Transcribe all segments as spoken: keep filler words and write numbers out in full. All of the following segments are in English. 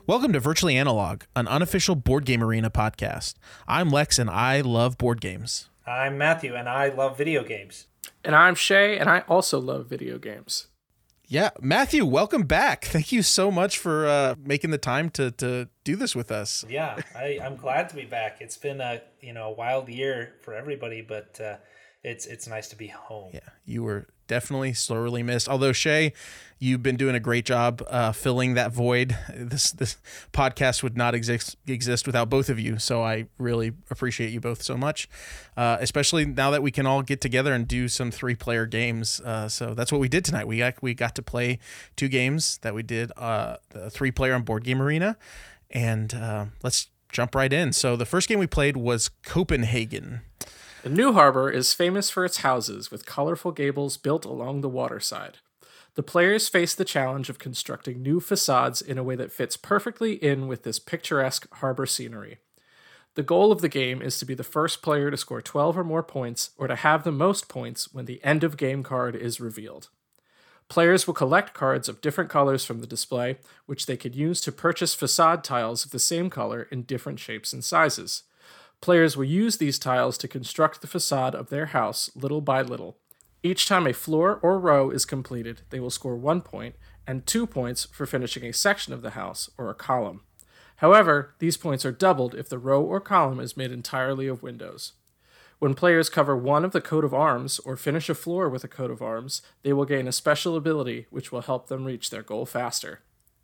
Welcome to Virtually Analog, an unofficial board game arena podcast. I'm Lex, and I love board games. I'm Matthew, and I love video games. And I'm Shay, and I also love video games. Yeah, Matthew, welcome back. Thank you so much for uh, making the time to to do this with us. Yeah, I, I'm glad to be back. It's been a you know a wild year for everybody, but uh, it's it's nice to be home. Yeah, you were definitely sorely missed. Although Shay, you've been doing a great job uh, filling that void. This this podcast would not exist exist without both of you. So I really appreciate you both so much, uh, especially now that we can all get together and do some three player games. Uh, so that's what we did tonight. We got, we got to play two games that we did, uh, the three player on Board Game Arena, and uh, let's jump right in. So the first game we played was Copenhagen. The New Harbor is famous for its houses with colorful gables built along the waterside. The players face the challenge of constructing new facades in a way that fits perfectly in with this picturesque harbor scenery. The goal of the game is to be the first player to score twelve or more points, or to have the most points when the end of game card is revealed. Players will collect cards of different colors from the display, which they could use to purchase facade tiles of the same color in different shapes and sizes. Players will use these tiles to construct the facade of their house little by little. Each time a floor or row is completed, they will score one point, and two points for finishing a section of the house or a column. However, these points are doubled if the row or column is made entirely of windows. When players cover one of the coat of arms or finish a floor with a coat of arms, they will gain a special ability which will help them reach their goal faster.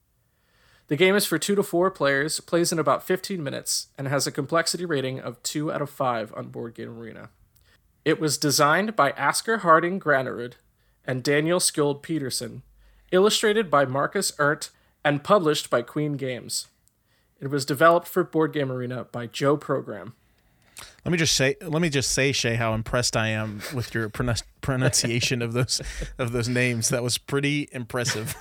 The game is for two to four players, plays in about fifteen minutes, and has a complexity rating of two out of five on Board Game Arena. It was designed by Asker Harding Granerud and Daniel Skjold Peterson, illustrated by Marcus Ernst, and published by Queen Games. It was developed for Board Game Arena by Joe Program. Let me just say, let me just say, Shay, how impressed I am with your pronun- pronunciation of those of those names. That was pretty impressive.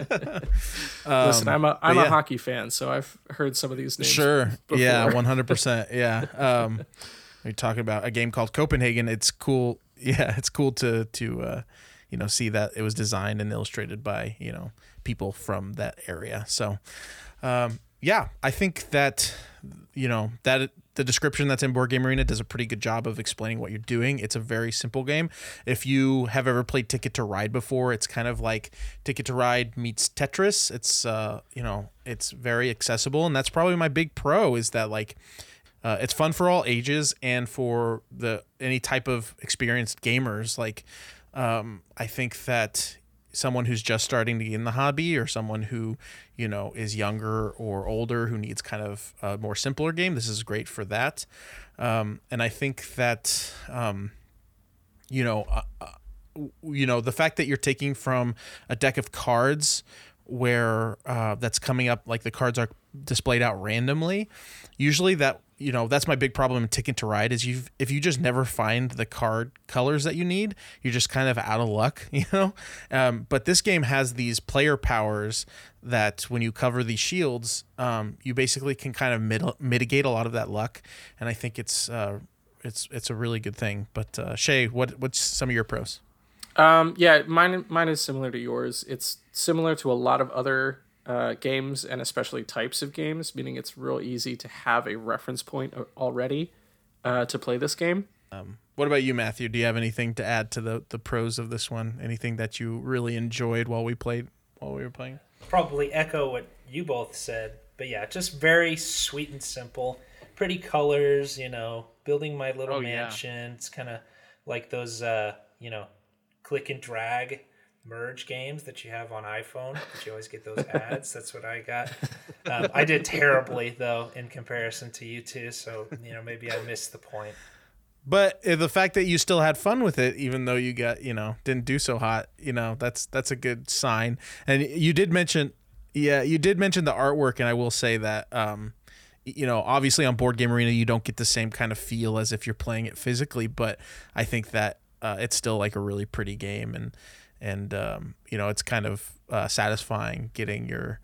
um, Listen, I'm a I'm yeah. a hockey fan, so I've heard some of these names. Sure, before. yeah, one hundred percent, yeah. Um, you're talking about a game called Copenhagen. It's cool, yeah. It's cool to to uh, you know see that it was designed and illustrated by you know people from that area. So, um, yeah, I think that you know that. The description that's in Board Game Arena does a pretty good job of explaining what you're doing. It's a very simple game. If you have ever played Ticket to Ride before, it's kind of like Ticket to Ride meets Tetris. It's uh, you know, it's very accessible, and that's probably my big pro is that like uh, it's fun for all ages and for the any type of experienced gamers. Like um, I think that someone who's just starting to get in the hobby or someone who, you know, is younger or older who needs kind of a more simpler game, this is great for that. Um, and I think that, um, you know, uh, you know, the fact that you're taking from a deck of cards where uh, that's coming up, like the cards are displayed out randomly, usually that, you know, that's my big problem in Ticket to Ride is you if you just never find the card colors that you need, you're just kind of out of luck, you know. Um, but this game has these player powers that when you cover these shields, um, you basically can kind of mit- mitigate a lot of that luck, and I think it's uh, it's it's a really good thing. But uh, Shay, what what's some of your pros? Um, yeah, mine mine is similar to yours. It's similar to a lot of other Uh, games and especially types of games, meaning it's real easy to have a reference point already uh, to play this game. Um, what about you, Matthew? Do you have anything to add to the, the pros of this one? Anything that you really enjoyed while we played while we were playing? Probably echo what you both said, but yeah, just very sweet and simple. Pretty colors, you know, building my little oh, mansion. Yeah. It's kind of like those, uh, you know, click and drag merge games that you have on iPhone, but you always get those ads. That's what I got. Um, I did terribly though in comparison to you two, so you know maybe I missed the point. But the fact that you still had fun with it, even though you got you know didn't do so hot, you know that's that's a good sign. And you did mention, yeah, you did mention the artwork, and I will say that. Um, You know, obviously on Board Game Arena, you don't get the same kind of feel as if you're playing it physically, but I think that uh, it's still like a really pretty game, and and um, you know, it's kind of uh, satisfying getting your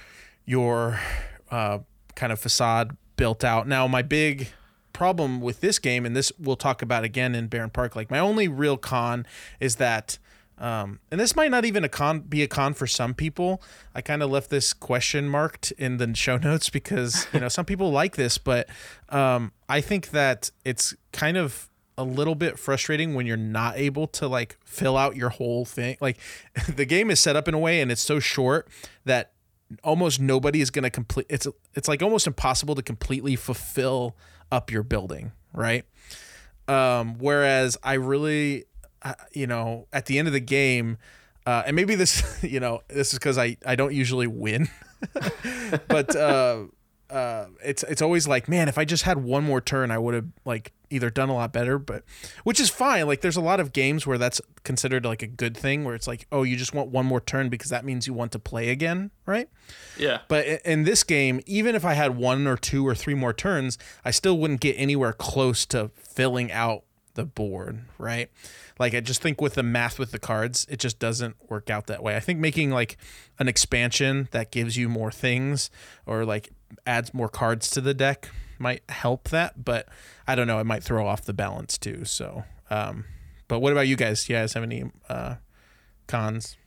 your uh, kind of facade built out. Now, my big problem with this game, and this we'll talk about again in Barron Park, like my only real con is that Um, and this might not even a con be a con for some people. I kind of left this question marked in the show notes because, you know, some people like this, but um, I think that it's kind of a little bit frustrating when you're not able to like fill out your whole thing. Like the game is set up in a way and it's so short that almost nobody is going to complete. It's, it's like almost impossible to completely fulfill up your building. Right. Um, whereas I really, uh, you know, at the end of the game, uh, and maybe this, you know, this is because I, I don't usually win, but uh, uh, it's it's always like, man, if I just had one more turn, I would have like either done a lot better, but which is fine. Like there's a lot of games where that's considered like a good thing, where it's like, oh, you just want one more turn because that means you want to play again, right? Yeah. But in this game, even if I had one or two or three more turns, I still wouldn't get anywhere close to filling out the board, right? Like I just think with the math with the cards, it just doesn't work out that way. I think making like an expansion that gives you more things or like adds more cards to the deck might help that, but I don't know, it might throw off the balance too. So, um, but what about you guys? You guys have any uh, cons?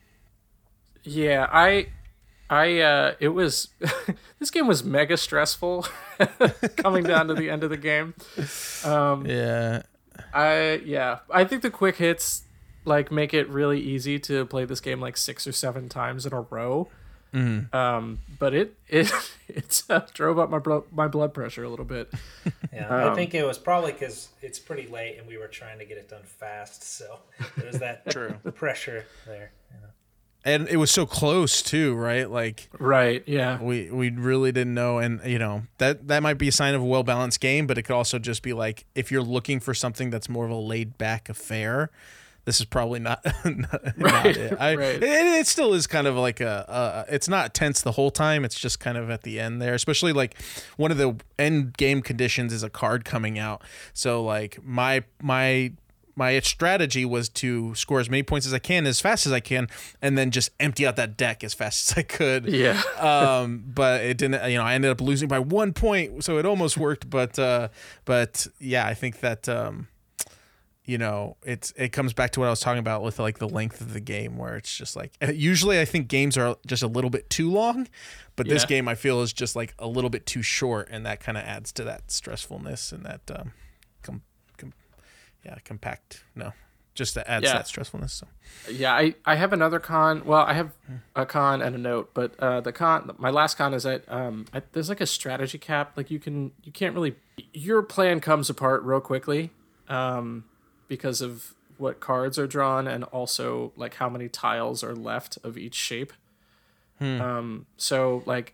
Yeah, I, I, uh, it was, this game was mega stressful coming down to the end of the game. Um, yeah. I, yeah, I think the quick hits like make it really easy to play this game like six or seven times in a row. Mm. Um, but it, it, it uh, drove up my blood, my blood pressure a little bit. Yeah, Um, I think it was probably because it's pretty late and we were trying to get it done fast, so there's that True. pressure there. You know? And it was so close too, right? Like Right. Yeah. we we really didn't know, and you know that that might be a sign of a well balanced game, but it could also just be like if you're looking for something that's more of a laid back affair, this is probably not, not, Right, not it. I, right. it. It still is kind of like a, a. It's not tense the whole time. It's just kind of at the end there, especially like one of the end game conditions is a card coming out. So like my my. My strategy was to score as many points as I can, as fast as I can, and then just empty out that deck as fast as I could. Yeah. um, but it didn't. You know, I ended up losing by one point, so it almost worked. But, uh, but yeah, I think that um, you know, it's it comes back to what I was talking about with like the length of the game, where it's just like usually I think games are just a little bit too long, but this Yeah. game I feel is just like a little bit too short, and that kind of adds to that stressfulness and that. Um, com- com- Yeah, compact. No, just that adds Yeah. that stressfulness. So Yeah, I, I have another con. Well, I have a con and a note, but uh, the con, my last con is that um, I, there's like a strategy cap. Like you can, you can't really. Your plan comes apart real quickly, um, because of what cards are drawn and also like how many tiles are left of each shape. Hmm. Um, so like,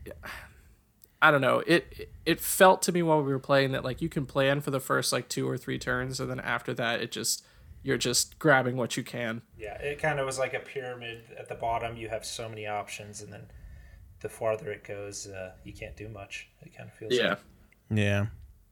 I don't know. It it felt to me while we were playing that like you can plan for the first like two or three turns, and then after that, it just you're just grabbing what you can. Yeah, it kind of was like a pyramid. At the bottom, you have so many options, and then the farther it goes, uh, you can't do much. It kind of feels Yeah. like. yeah,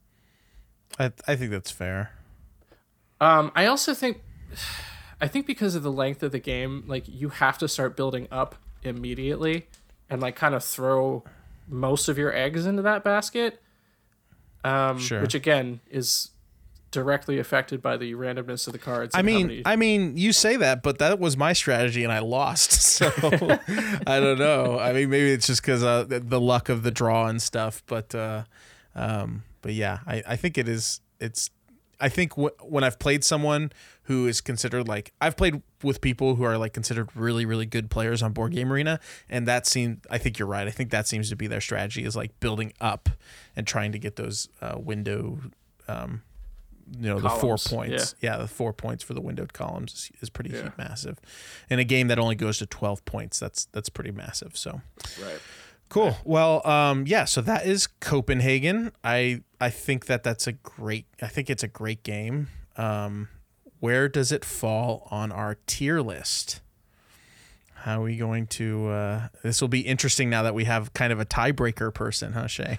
I I think that's fair. Um, I also think, I think because of the length of the game, like you have to start building up immediately, and like kind of throw most of your eggs into that basket. Um, Sure. Which again is directly affected by the randomness of the cards. I and how mean, many- I mean, you say that, but that was my strategy, and I lost. So I don't know. I mean, maybe it's just because uh, the, the luck of the draw and stuff. But, uh, um, but yeah, I, I think it is. It's. I think w- when I've played someone who is considered like I've played with people who are like considered really, really good players on Board Game Arena, and that seems. I think you're right. I think that seems to be their strategy is like building up and trying to get those uh, window. Um, you know, Columns, the four points. Yeah. the four points for the windowed columns is, is pretty Yeah. massive. In a game that only goes to twelve points, that's that's pretty massive. So right. cool. Well, um, yeah. So that is Copenhagen. I I think that that's a great. I think it's a great game. Um, where does it fall on our tier list? How are we going to? Uh, this will be interesting now that we have kind of a tiebreaker person, huh, Shay?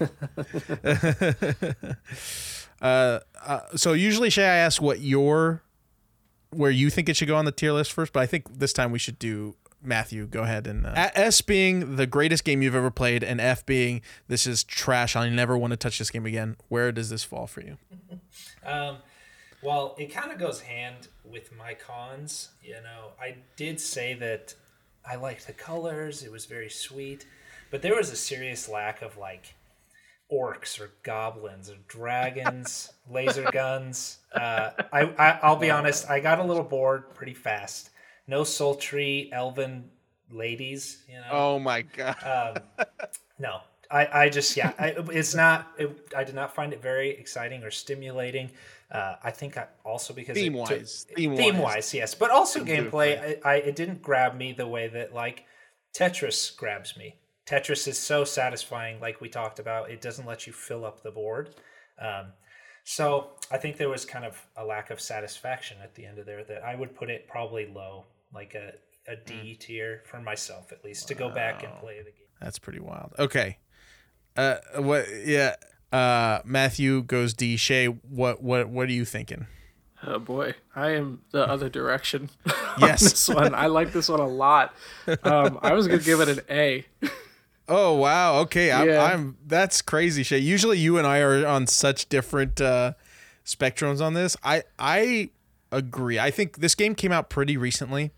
uh, uh, so usually, Shay, I ask what your, where you think it should go on the tier list first, but I think this time we should do Matthew. Go ahead and uh, S being the greatest game you've ever played, and F being this is trash. I never want to touch this game again. Where does this fall for you? Um, Well, it kind of goes hand with my cons. You know, I did say that I liked the colors. It was very sweet. But there was a serious lack of, like, orcs or goblins or dragons, laser guns. Uh, I, I, I'll be honest, I got a little bored pretty fast. No sultry elven ladies, you know. Oh, my God. Um, no. I, I just, yeah, I, it's not, it, I did not find it very exciting or stimulating. Uh, I think I, also because theme it, wise, to, theme, theme wise. wise, yes, but also Didn't gameplay. I, I, it didn't grab me the way that like Tetris grabs me. Tetris is so satisfying, like we talked about. It doesn't let you fill up the board. Um, so I think there was kind of a lack of satisfaction at the end of there that I would put it probably low, like a, a D mm. tier for myself at least, wow. to go back and play the game. That's pretty wild. Okay. Uh, what? Yeah. Uh, Matthew goes D. Shay, what? What? What are you thinking? Oh boy, I am the other direction. Yes, on this one. I like this one a lot. Um, I was gonna give it an A. Oh wow. Okay. I'm, Yeah. I'm. That's crazy, Shay. Usually, you and I are on such different uh, spectrums on this. I I agree. I think this game came out pretty recently.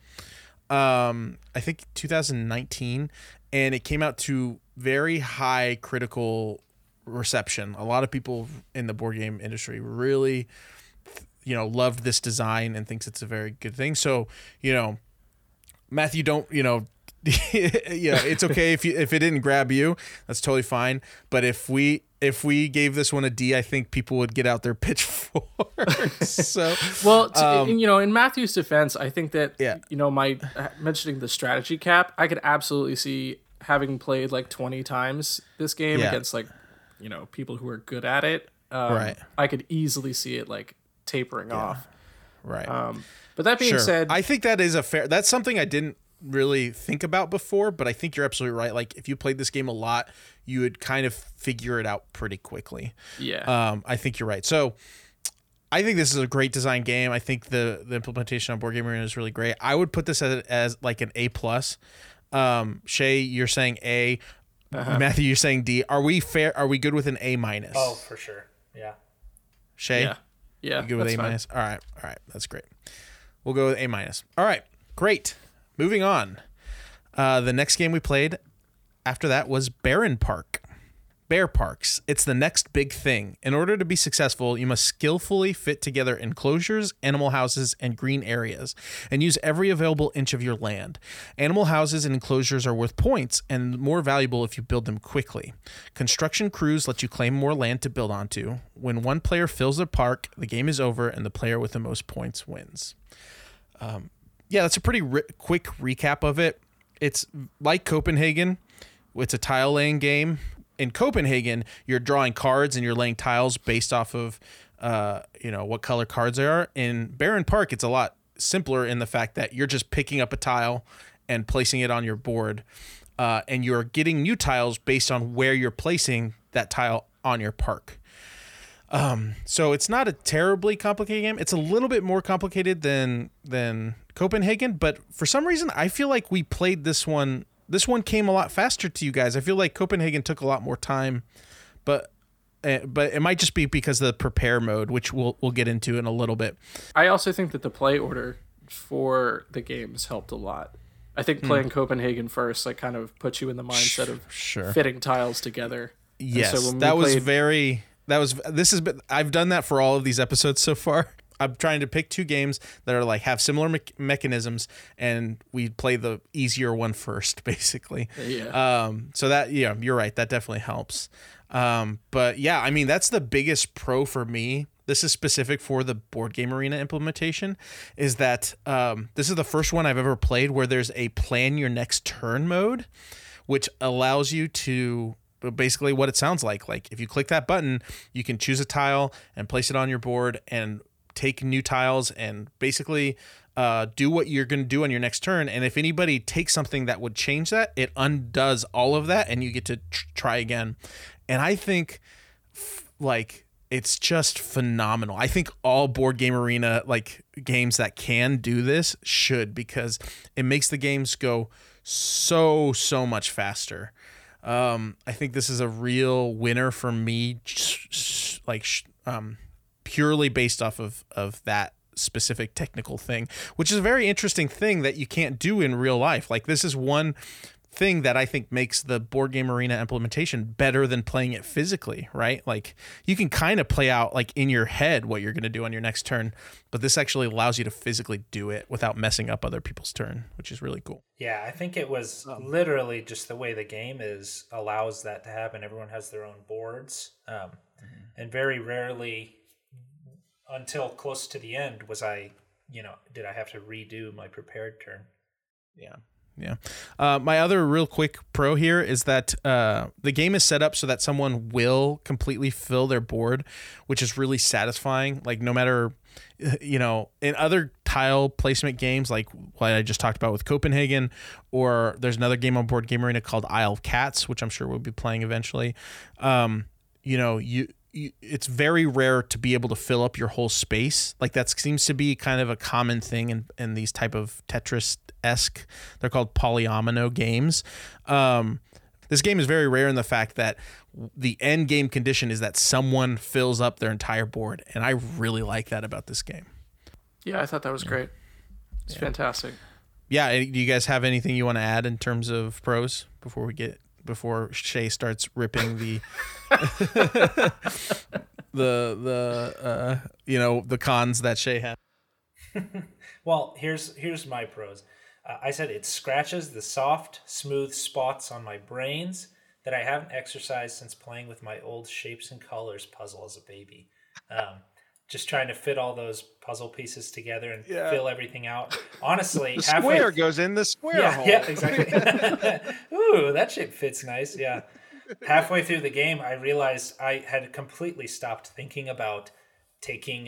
Um, I think two thousand nineteen, and it came out to very high critical reception. A lot of people in the board game industry really, you know, loved this design and thinks it's a very good thing. So, you know, Matthew, don't, you know, yeah, it's okay if you if it didn't grab you, that's totally fine. But if we if we gave this one a D, I think people would get out their pitchforks. So, well, to, um, you know, in Matthew's defense, I think that yeah. you know, my uh, mentioning the strategy cap, I could absolutely see having played like twenty times this game yeah. against like, you know, people who are good at it. Um, right. I could easily see it like tapering yeah. off. Right. Um, but that being sure. said, I think that is a fair. That's something I didn't really think about before, but I think you're absolutely right. Like if you played this game a lot, you would kind of figure it out pretty quickly. Yeah. Um, I think you're right. So I think this is a great design game. I think the the implementation on Board Game Arena is really great. I would put this as, as like an A plus. Um, Shay, you're saying A. Uh-huh. Matthew, you're saying D. Are we fair? Are we good with an A minus? Oh, for sure. Yeah. Shay? Yeah. Yeah. You good with A minus? All right. All right. That's great. We'll go with A minus. All right. Great. Moving on. Uh, the next game we played after that was Baron Park. Bear Parks. It's the next big thing. In order to be successful, you must skillfully fit together enclosures, animal houses, and green areas, and use every available inch of your land. Animal houses and enclosures are worth points and more valuable if you build them quickly. Construction crews let you claim more land to build onto. When one player fills a park, the game is over and the player with the most points wins. Um, yeah, that's a pretty ri- quick recap of it. It's like Copenhagen. It's a tile laying game. In Copenhagen, you're drawing cards and you're laying tiles based off of, uh, you know, what color cards there are. In Baron Park, it's a lot simpler in the fact that you're just picking up a tile and placing it on your board, uh, and you're getting new tiles based on where you're placing that tile on your park. Um, so it's not a terribly complicated game. It's a little bit more complicated than than Copenhagen, but for some reason, I feel like we played this one. This one came a lot faster to you guys. I feel like Copenhagen took a lot more time, but uh, but it might just be because of the prepare mode, which we'll we'll get into in a little bit. I also think that the play order for the games helped a lot. I think playing hmm. Copenhagen first, like, kind of puts you in the mindset of sure. fitting tiles together. Yes, so when that played, was very. That was this has been. I've done that for all of these episodes so far. I'm trying to pick two games that are like have similar me- mechanisms, and we play the easier one first, basically. Yeah. Um. So that yeah, you're right. That definitely helps. Um. But yeah, I mean that's the biggest pro for me. This is specific for the Board Game Arena implementation. Is that um this is the first one I've ever played where there's a plan your next turn mode, which allows you to. Basically what it sounds like. Like if you click that button, you can choose a tile and place it on your board and take new tiles and basically uh, do what you're going to do on your next turn. And if anybody takes something that would change that, it undoes all of that and you get to tr- try again. And I think f- like it's just phenomenal. I think all Board Game Arena like games that can do this should, because it makes the games go so, so much faster. Um, I think this is a real winner for me, like, um, purely based off of of that specific technical thing, which is a very interesting thing that you can't do in real life. Like, this is one thing that I think makes the Board Game Arena implementation better than playing it physically, right? Like, you can kind of play out like in your head what you're going to do on your next turn, but this actually allows you to physically do it without messing up other people's turn, which is really cool. Yeah, I think it was literally just the way the game is allows that to happen. Everyone has their own boards, um, mm-hmm. and very rarely until close to the end was I, you know, did I have to redo my prepared turn. Yeah. Yeah. Uh, my other real quick pro here is that uh, the game is set up so that someone will completely fill their board, which is really satisfying. Like, no matter, you know, in other tile placement games, like what I just talked about with Copenhagen, or there's another game on Board Game Arena called Isle of Cats, which I'm sure we'll be playing eventually. Um, you know, you, you, it's very rare to be able to fill up your whole space. Like, that seems to be kind of a common thing in, in these type of Tetris-esque, they're called polyomino games. Um, this game is very rare in the fact that the end game condition is that someone fills up their entire board. And I really like that about this game. Yeah, I thought that was great. It's yeah. fantastic. Yeah. Do you guys have anything you want to add in terms of pros before we get before Shay starts ripping the the the uh, you know, the cons that Shay had? Well, here's here's my pros. Uh, I said it scratches the soft, smooth spots on my brains that I haven't exercised since playing with my old shapes and colors puzzle as a baby. Um, just trying to fit all those puzzle pieces together and yeah. fill everything out. Honestly, the halfway, square goes in the square yeah, hole. Yeah, exactly. Ooh, that shape fits nice. Yeah. Halfway through the game, I realized I had completely stopped thinking about taking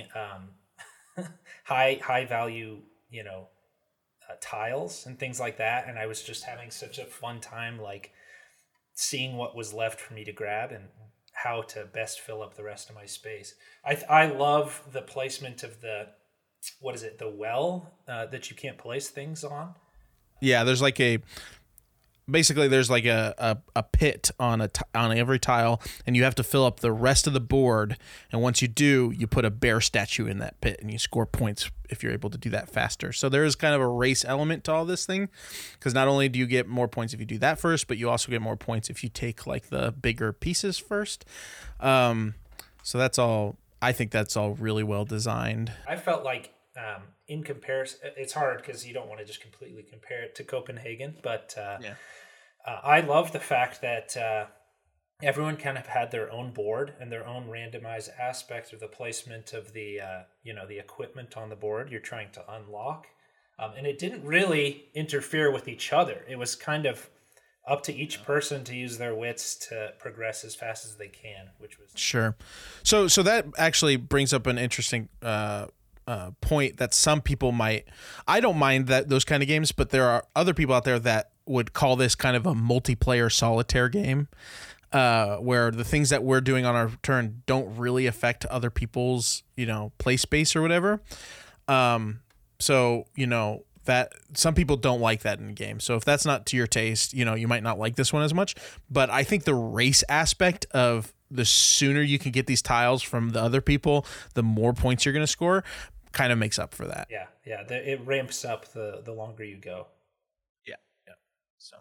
um, high high value, you know, uh, tiles and things like that, and I was just having such a fun time, like seeing what was left for me to grab and how to best fill up the rest of my space. I I love the placement of the, what is it, the well uh, that you can't place things on. Yeah, there's like a, basically there's like a, a, a pit on a t- on every tile, and you have to fill up the rest of the board. And once you do, you put a bear statue in that pit, and you score points if you're able to do that faster. So there is kind of a race element to all this thing, because not only do you get more points if you do that first, but you also get more points if you take like the bigger pieces first. Um, so that's all. I think that's all really well designed. I felt like um, in comparison, it's hard because you don't want to just completely compare it to Copenhagen, but uh, yeah. uh, I love the fact that uh, everyone kind of had their own board and their own randomized aspect of the placement of the, uh, you know, the equipment on the board you're trying to unlock. Um, and it didn't really interfere with each other. It was kind of up to each person to use their wits to progress as fast as they can, which was sure. So, so that actually brings up an interesting uh, uh, point that some people might. I don't mind that those kind of games, but there are other people out there that would call this kind of a multiplayer solitaire game, uh, where the things that we're doing on our turn don't really affect other people's, you know, play space or whatever. Um, so you know. That some people don't like that in the game. So if that's not to your taste, you know, you might not like this one as much. But I think the race aspect of the sooner you can get these tiles from the other people, the more points you're going to score, kind of makes up for that. Yeah, yeah. The, it ramps up the the longer you go. Yeah, yeah. So,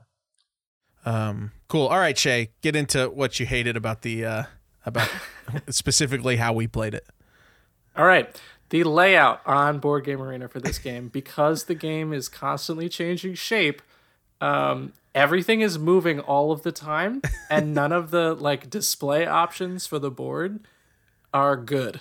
um, cool. All right, Shay, get into what you hated about the uh, about specifically how we played it. All right. The layout on Board Game Arena for this game, because the game is constantly changing shape, um, everything is moving all of the time, and none of the like display options for the board are good.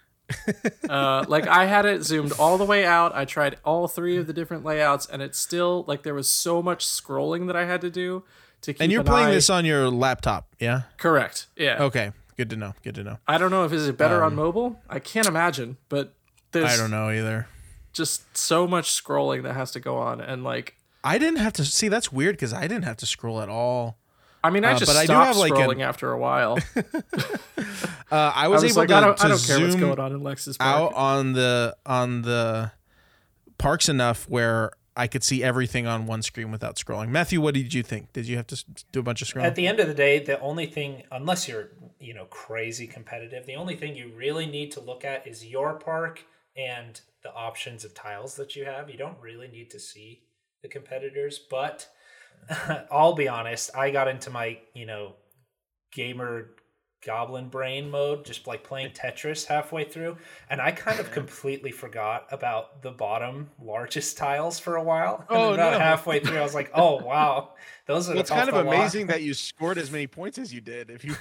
Uh, like I had it zoomed all the way out. I tried all three of the different layouts, and it's still like there was so much scrolling that I had to do to keep. And you're an playing eye... this on your laptop, yeah? Correct. Yeah. Okay. Good to know. Good to know. I don't know if is it better Um, on mobile. I can't imagine, but there's I don't know either. Just so much scrolling that has to go on, and like I didn't have to see. That's weird because I didn't have to scroll at all. I mean, I Uh, just but I do stopped have, like, scrolling an- after a while. Uh, I I was, was able like, to, I don't, to I don't care what's zoom going on in Lexus out Park. on the on the parks enough where I could see everything on one screen without scrolling. Matthew, what did you think? Did you have to s- do a bunch of scrolling? At the end of the day, the only thing, unless you're, you know, crazy competitive, the only thing you really need to look at is your park and the options of tiles that you have. You don't really need to see the competitors, but I'll be honest, I got into my, you know, gamer goblin brain mode, just like playing Tetris halfway through, and I kind of completely forgot about the bottom largest tiles for a while. And Oh, about no. halfway through, I was like, "Oh wow, those are." Well, it's off kind of the lot." amazing that you scored as many points as you did. If you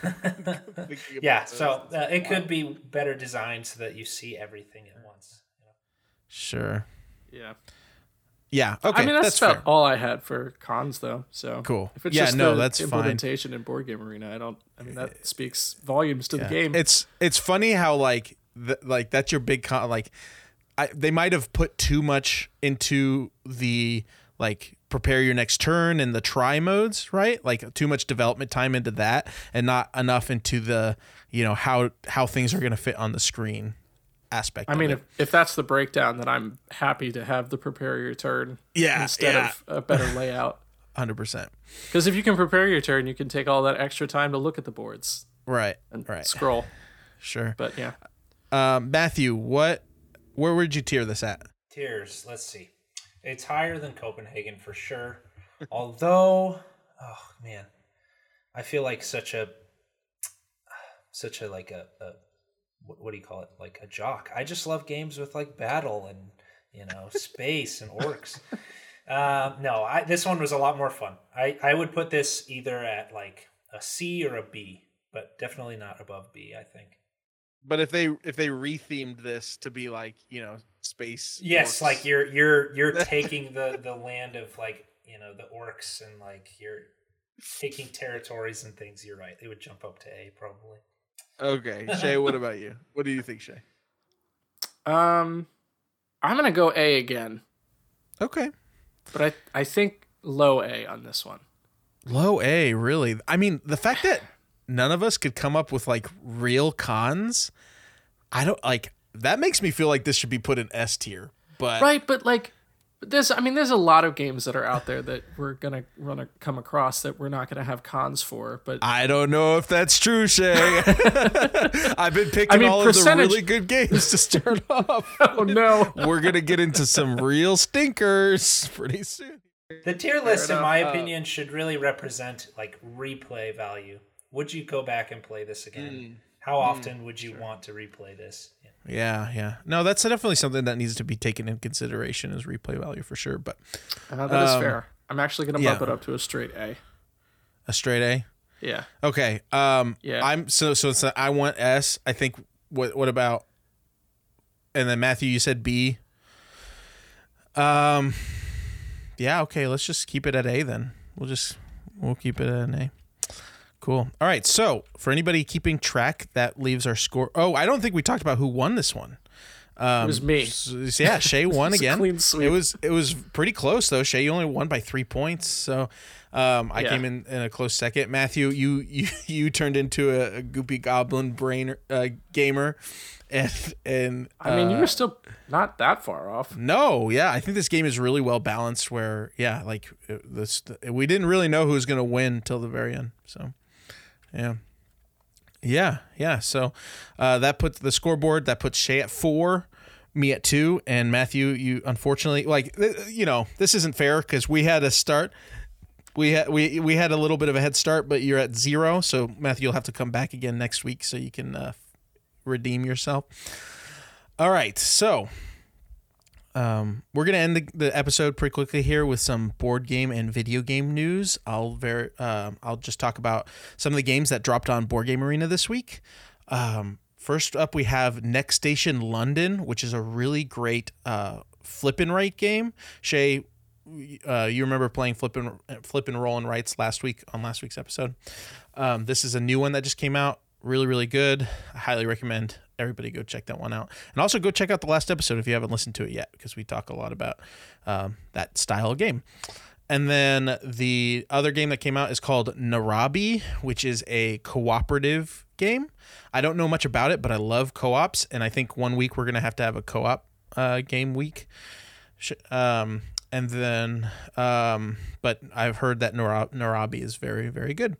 Yeah, so uh, it could be better designed so that you see everything at once. You know? Sure. Yeah. Yeah. Okay. I mean, that's, that's about fair. all I had for cons, though. So Cool. If it's Yeah, just no, the that's fine. implementation in Board Game Arena, I don't. I mean, that speaks volumes to Yeah. the game. It's it's funny how like the, like that's your big con. Like, I, they might have put too much into the like prepare your next turn and the try modes, right? Like too much development time into that, and not enough into the you know how how things are going to fit on the screen aspect. I mean, of if, if that's the breakdown, then I'm happy to have the prepare your turn Yeah, instead yeah. of a better layout. hundred percent. Because if you can prepare your turn, you can take all that extra time to look at the boards Right. and Right. scroll. Sure. But yeah, Um, Matthew, what? Where would you tier this at? Tiers, let's see. It's higher than Copenhagen for sure. Although, oh man, I feel like such a, such a like a, a what, what do you call it? Like a jock. I just love games with like battle and you know space and orcs. Um, no, I, this one was a lot more fun. I I would put this either at like a C or a B, but definitely not above B. I think. But if they if they rethemed this to be like you know space, Yes, orcs, like you're you're you're taking the the land of like you know the orcs and like you're taking territories and things. You're right; it would jump up to A probably. Okay, Shay, what about you? What do you think, Shay? um, I'm gonna go A again, Okay. but I I think low A on this one. Low A, really? I mean, the fact that none of us could come up with like real cons, I don't like that makes me feel like this should be put in S tier. But Right, but like there's I mean there's a lot of games that are out there that we're gonna gonna come across that we're not gonna have cons for. But I don't know if that's true, Shay. I've been picking I mean, all percentage- of the really good games to start off. oh no. We're gonna get into some real stinkers pretty soon. The tier list, in enough. my Uh, opinion, should really represent like replay value. Would you go back and play this again? How often would you want to replay this? Yeah. Yeah, yeah. No, that's definitely something that needs to be taken in consideration as replay value for sure. But Uh, that is Um, fair. I'm actually gonna yeah. bump it up to a straight A. a straight A. Yeah. Okay. Um. Yeah. I'm so so. It's a, I want S. I think. What What about? And then Matthew, you said B. Um. Yeah. Okay. Let's just keep it at A then. We'll just we'll keep it at an A. Cool. All right. So for anybody keeping track, that leaves our score. Oh, I don't think we talked about who won this one. Um, It was me. so- yeah, Shay won It's a again. clean sweep. It was it was pretty close though. Shay, you only won by three points. So um, I Yeah. came in in a close second. Matthew, you you you turned into a, a goopy goblin brain uh, gamer, and and I mean, you uh, were still not that far off. no, yeah, I think this game is really well balanced. Where yeah, like it- this, we didn't really know who was going to win till the very end. So yeah. Yeah, yeah. So uh, that puts the scoreboard. That puts Shay at four, me at two, and Matthew. You unfortunately like th- you know this isn't fair because we had a start. We had we we had a little bit of a head start, but you're at zero. So Matthew, you'll have to come back again next week so you can uh, redeem yourself. All right, so um, we're gonna end the, the episode pretty quickly here with some board game and video game news. I'll very um I'll just talk about some of the games that dropped on Board Game Arena this week. Um, first up, we have Next Station London, which is a really great uh, flip and write game. Shay, uh, you remember playing flip and flip and roll and writes last week on last week's episode. Um, this is a new one that just came out. Really, really good. I highly recommend everybody go check that one out. And also go check out the last episode if you haven't listened to it yet, because we talk a lot about um, that style of game. And then the other game that came out is called Narabi, which is a cooperative game. I don't know much about it, but I love co-ops. And I think one week we're going to have to have a co-op uh, game week. Sh- Um, and then, um, but I've heard that Nora- Narabi is very, very good.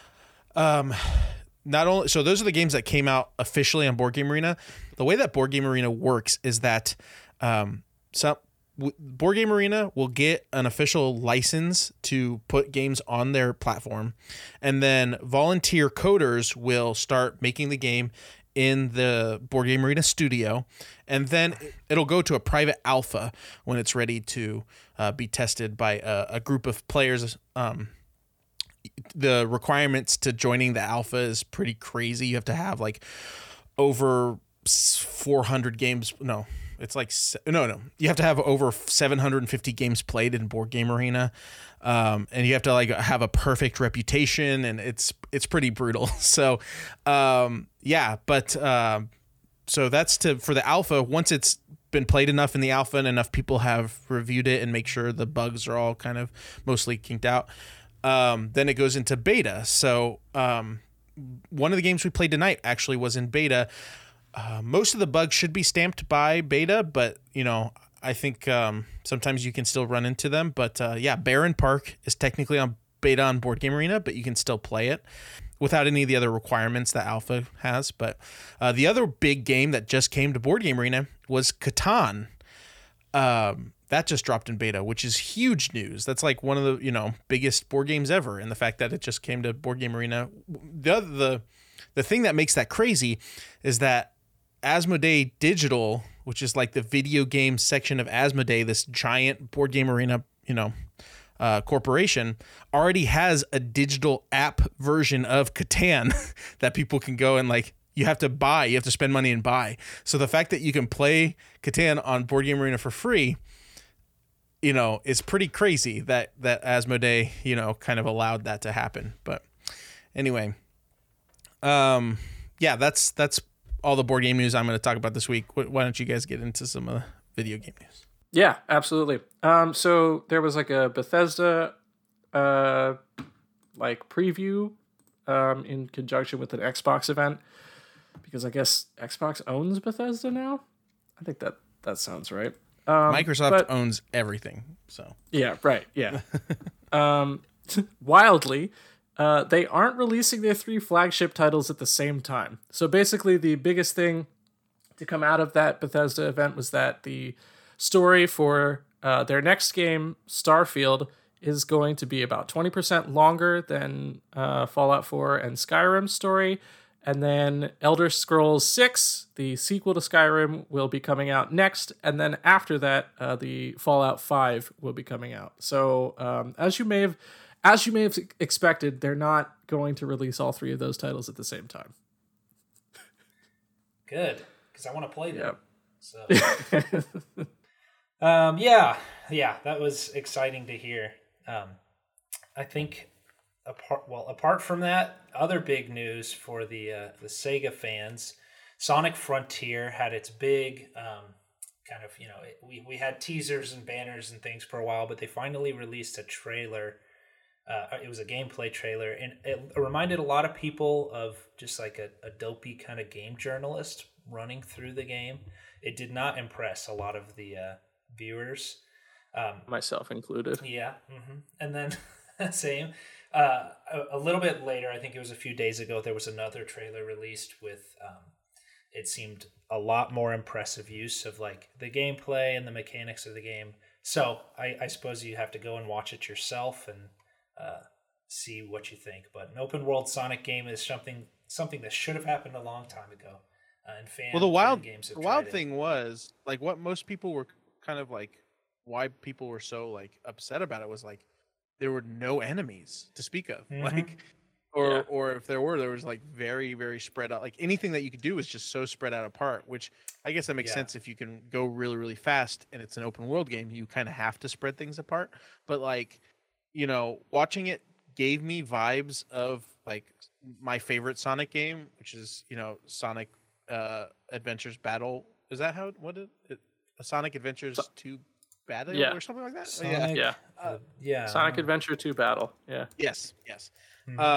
Um, not only so those are the games that came out officially on Board Game Arena. The way that Board Game Arena works is that um, some w- Board Game Arena will get an official license to put games on their platform, and then volunteer coders will start making the game in the Board Game Arena studio, and then it'll go to a private alpha when it's ready to uh, be tested by a, a group of players. Um, the requirements to joining the alpha is pretty crazy. You have to have like over four hundred games. No, it's like, no, no. You have to have over seven hundred fifty games played in Board Game Arena. Um, and you have to like have a perfect reputation, and it's, it's pretty brutal. So, um, yeah, but, um, so that's to, for the alpha, once it's been played enough in the alpha and enough people have reviewed it and make sure the bugs are all kind of mostly kinked out. Um, then it goes into beta. So, um, one of the games we played tonight actually was in beta. Uh, most of the bugs should be stamped by beta, but you know, I think um, sometimes you can still run into them. But uh, yeah, Baron Park is technically on beta on Board Game Arena, but you can still play it without any of the other requirements that Alpha has. But uh, the other big game that just came to Board Game Arena was Catan. Um, that just dropped in beta, which is huge news. That's like one of the, you know, biggest board games ever. And the fact that it just came to Board Game Arena, the other, the the thing that makes that crazy is that Asmodee Digital, which is like the video game section of Asmodee, this giant Board Game Arena, you know, uh, corporation, already has a digital app version of Catan that people can go and like, you have to buy, you have to spend money and buy. So the fact that you can play Catan on Board Game Arena for free, you know, is pretty crazy that, that Asmodee, you know, kind of allowed that to happen. But anyway, um, yeah, that's, that's all the board game news I'm going to talk about this week. Why don't you guys get into some of the video game news? Yeah, absolutely. Um, so there was like a Bethesda, uh, like preview, um, in conjunction with an Xbox event, because I guess Xbox owns Bethesda now. I think that that sounds right. Um, Microsoft but, owns everything. So yeah, right. Yeah. um, wildly, uh, they aren't releasing their three flagship titles at the same time. So basically the biggest thing to come out of that Bethesda event was that the story for uh, their next game, Starfield, is going to be about twenty percent longer than uh, Fallout four and Skyrim's story. And then Elder Scrolls six, the sequel to Skyrim, will be coming out next. And then after that, uh, the Fallout five will be coming out. So um, as you may have, as you may have expected, they're not going to release all three of those titles at the same time. Good, because I want to play them. Yep. So, um, yeah, yeah, that was exciting to hear. Um, I think. Apart, well, apart from that, other big news for the uh, the Sega fans, Sonic Frontier had its big um, kind of, you know, it, we, we had teasers and banners and things for a while, but they finally released a trailer. Uh, it was a gameplay trailer, and it reminded a lot of people of just like a, a dopey kind of game journalist running through the game. It did not impress a lot of the uh, viewers. Um, Myself included. Yeah. Mm-hmm. And then, same. Uh, a, a little bit later, I think it was a few days ago, there was another trailer released with, um, it seemed a lot more impressive use of like the gameplay and the mechanics of the game. So I, I suppose you have to go and watch it yourself and uh, see what you think. But an open world Sonic game is something something that should have happened a long time ago. Uh, and fan, Well, the wild, fan games have the wild tried it. thing was like what most people were kind of like, why people were so like upset about it was like there were no enemies to speak of, Mhm. like, or Yeah. or if there were, there was like very very spread out. Like anything that you could do was just so spread out apart. Which I guess that makes Yeah. sense if you can go really really fast and it's an open world game. You kind of have to spread things apart. But like, you know, watching it gave me vibes of like my favorite Sonic game, which is, you know, Sonic uh, Adventures Battle. Is that how what it, it a Sonic Adventures So- two Battle Yeah. or something like that? Sonic, Yeah. uh, yeah. Sonic Adventure two Battle. Yeah. Yes, yes. Mhm. Um,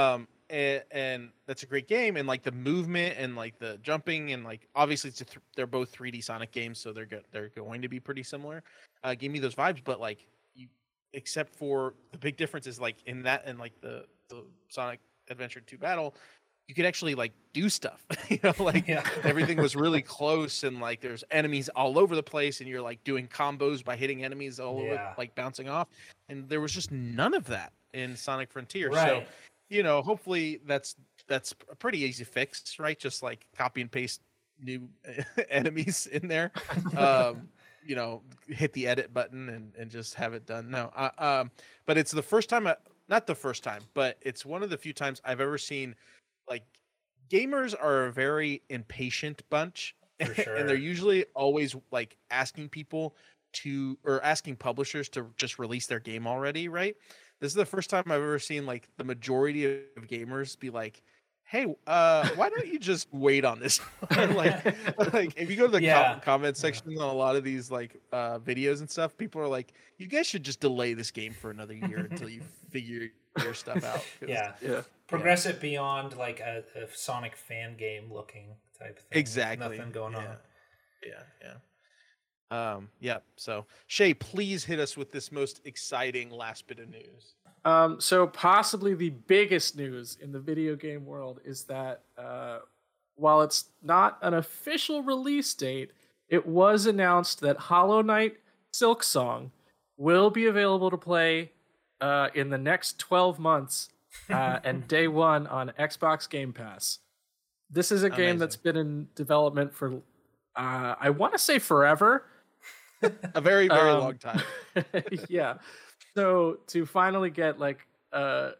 and, and that's a great game. And like the movement and like the jumping and like obviously it's a th- they're both three D Sonic games, so they're go- they're going to be pretty similar. Uh, gave me those vibes, but like you, except for the big difference is like in that and like the the Sonic Adventure two battle, you could actually like do stuff. You know, like Yeah. everything was really close and like there's enemies all over the place and you're like doing combos by hitting enemies all Yeah. over, like bouncing off. And there was just none of that in Sonic Frontier. So, Right. you know, hopefully that's that's a pretty easy fix, right? Just like copy and paste new enemies in there. Um, you know, hit the edit button and, and just have it done. No, uh, um, but it's the first time, I, not the first time, but it's one of the few times I've ever seen like gamers are a very impatient bunch. For sure. And they're usually always like asking people to, or asking publishers to just release their game already, right? This is the first time I've ever seen like the majority of gamers be like, hey, uh, why don't you just wait on this? like, like if you go to the Yeah. com- comment section on a lot of these like uh, videos and stuff, people are like, you guys should just delay this game for another year until you figure your stuff out. 'Cause- Yeah. Yeah. Progress it beyond like a, a Sonic fan game looking type thing. Exactly. Nothing going yeah. on. Yeah, yeah. Um, yeah. So Shay, please hit us with this most exciting last bit of news. Um, so possibly the biggest news in the video game world is that uh, while it's not an official release date, it was announced that Hollow Knight Silksong will be available to play uh, in the next twelve months uh, and day one on Xbox Game Pass. This is a game Amazing. that's been in development for, uh, I want to say forever. A very, very Um, long time. Yeah. So to finally get like uh,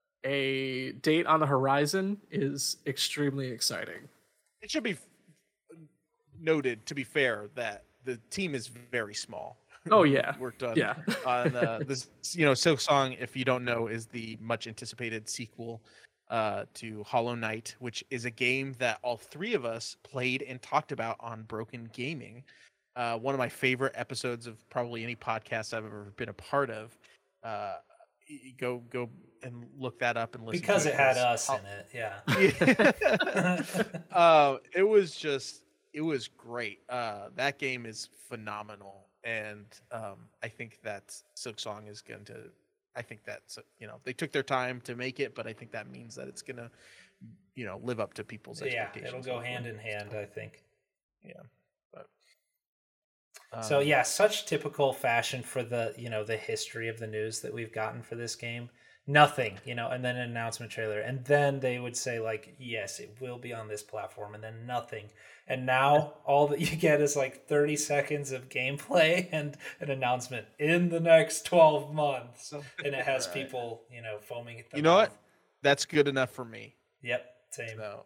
a date on the horizon is extremely exciting. It should be f- noted, to be fair, that the team is very small. Oh yeah. Worked on Yeah. on uh, this. You know, Silksong, if you don't know, is the much anticipated sequel uh, to Hollow Knight, which is a game that all three of us played and talked about on Broken Gaming. Uh, one of my favorite episodes of probably any podcast I've ever been a part of. Uh, y- y- go go and look that up and listen. Because to it had because us Hol- in it. Yeah. Yeah. uh, it was just it was great. Uh, that game is phenomenal, and um, I think that Silksong is going to. I think that's you know they took their time to make it, but I think that means that it's gonna, you know, live up to people's Yeah. expectations. It'll go hopefully. hand in hand, I think. Yeah, but So um, yeah, such typical fashion for the, you know, the history of the news that we've gotten for this game. Nothing, you know, and then an announcement trailer, and then they would say like, yes, it will be on this platform, and then nothing. And now all that you get is like thirty seconds of gameplay and an announcement in the next twelve months, and it has Right. people, you know, foaming at the You know what? mouth. That's good enough for me. Yep, same. So,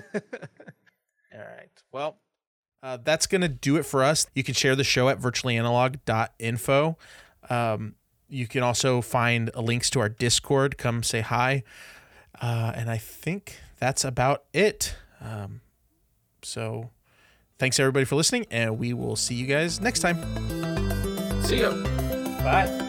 all right. Well, Uh, that's going to do it for us. You can share the show at virtually analog dot info. Um, you can also find links to our Discord. Come say hi. Uh, and I think that's about it. Um, so thanks everybody for listening, and we will see you guys next time. See ya. Bye.